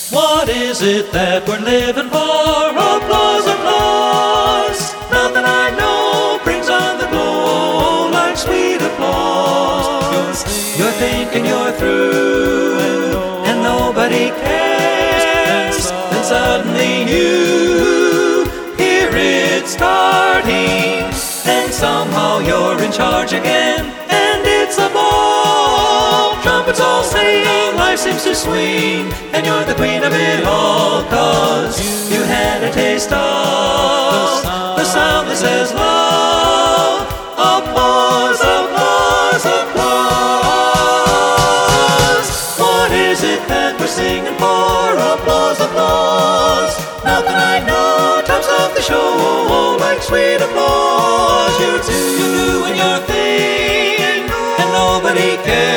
What is it that we're living for? Applause, applause. Nothing I know brings on the glow like sweet applause. You're thinking you're through and nobody cares. Then suddenly you hear it starting, and somehow you're in charge again, and it's a ball. Trumpets all saying life seems to swing, and you're the queen of it all, 'cause you had a taste of the sound that says love. Applause, applause, applause. What is it that we're singing for? Applause, applause. Nothing I know tops off the show like sweet applause. You're doing your thing, and nobody cares.